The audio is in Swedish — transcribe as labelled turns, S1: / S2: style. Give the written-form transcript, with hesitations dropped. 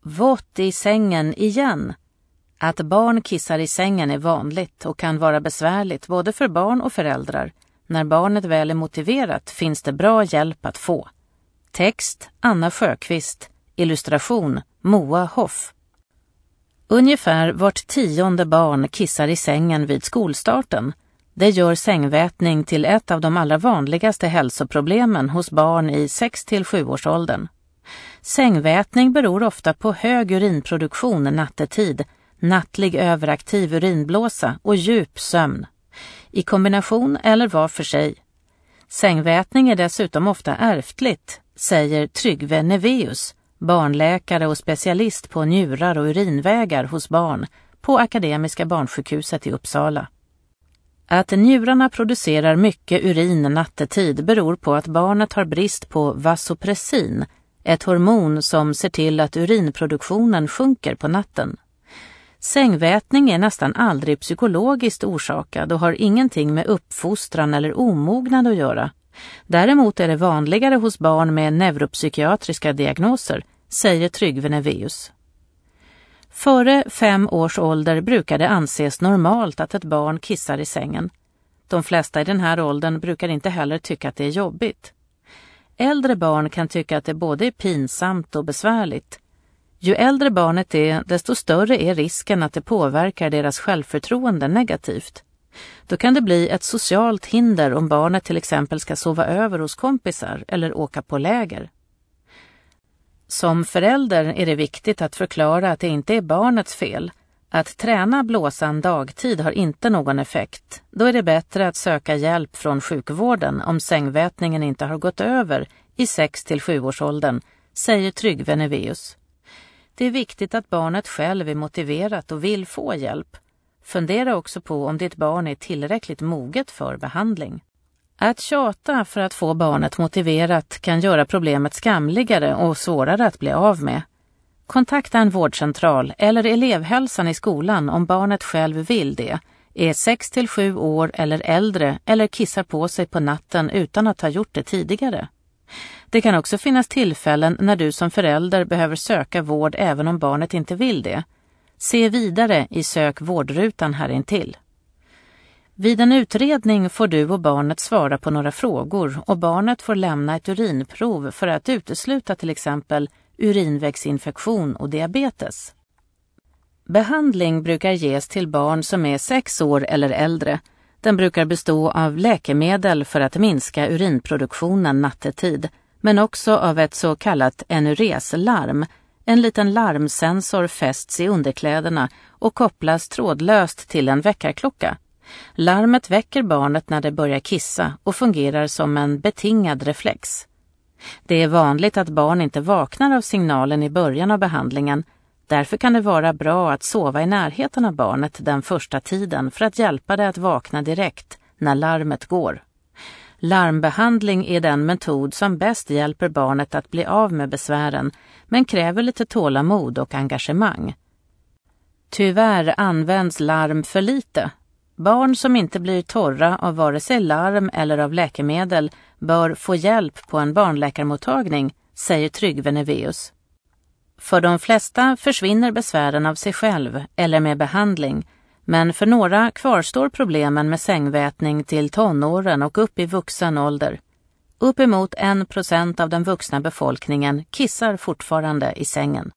S1: Vått i sängen igen. Att barn kissar i sängen är vanligt och kan vara besvärligt både för barn och föräldrar. När barnet väl är motiverat finns det bra hjälp att få. Text Anna Sjöqvist. Illustration Moa Hoff. Ungefär vart 10:e barn kissar i sängen vid skolstarten. Det gör sängvätning till ett av de allra vanligaste hälsoproblemen hos barn i 6-7-årsåldern. Sängvätning beror ofta på hög urinproduktion nattetid, nattlig överaktiv urinblåsa och djup sömn. I kombination eller var för sig. Sängvätning är dessutom ofta ärftligt, säger Tryggve Neveus, barnläkare och specialist på njurar och urinvägar hos barn på Akademiska barnsjukhuset i Uppsala. Att njurarna producerar mycket urin nattetid beror på att barnet har brist på vasopressin, ett hormon som ser till att urinproduktionen sjunker på natten. Sängvätning är nästan aldrig psykologiskt orsakad och har ingenting med uppfostran eller omognad att göra. Däremot är det vanligare hos barn med neuropsykiatriska diagnoser, säger Tryggve Neveus. Före 5 års ålder brukar det anses normalt att ett barn kissar i sängen. De flesta i den här åldern brukar inte heller tycka att det är jobbigt. Äldre barn kan tycka att det både är pinsamt och besvärligt. Ju äldre barnet är, desto större är risken att det påverkar deras självförtroende negativt. Då kan det bli ett socialt hinder om barnet till exempel ska sova över hos kompisar eller åka på läger. Som förälder är det viktigt att förklara att det inte är barnets fel. Att träna blåsan dagtid har inte någon effekt. Då är det bättre att söka hjälp från sjukvården om sängvätningen inte har gått över i 6-7-årsåldern, säger Tryggve Neveus. Det är viktigt att barnet själv är motiverat och vill få hjälp. Fundera också på om ditt barn är tillräckligt moget för behandling. Att tjata för att få barnet motiverat kan göra problemet skamligare och svårare att bli av med. Kontakta en vårdcentral eller elevhälsan i skolan om barnet själv vill det, är 6-7 år eller äldre eller kissar på sig på natten utan att ha gjort det tidigare. Det kan också finnas tillfällen när du som förälder behöver söka vård även om barnet inte vill det. Se vidare i sök vårdrutan här intill. Vid en utredning får du och barnet svara på några frågor och barnet får lämna ett urinprov för att utesluta till exempel urinvägsinfektion och diabetes. Behandling brukar ges till barn som är 6 år eller äldre. Den brukar bestå av läkemedel för att minska urinproduktionen nattetid, men också av ett så kallat enureslarm. En liten larmsensor fästs i underkläderna och kopplas trådlöst till en väckarklocka. Larmet väcker barnet när det börjar kissa och fungerar som en betingad reflex. Det är vanligt att barn inte vaknar av signalen i början av behandlingen. Därför kan det vara bra att sova i närheten av barnet den första tiden för att hjälpa det att vakna direkt när larmet går. Larmbehandling är den metod som bäst hjälper barnet att bli av med besvären, men kräver lite tålamod och engagemang. Tyvärr används larm för lite. Barn som inte blir torra av vare sig larm eller av läkemedel bör få hjälp på en barnläkarmottagning, säger Tryggve Neveus. För de flesta försvinner besvären av sig själv eller med behandling, men för några kvarstår problemen med sängvätning till tonåren och upp i vuxen ålder. Uppemot 1% av den vuxna befolkningen kissar fortfarande i sängen.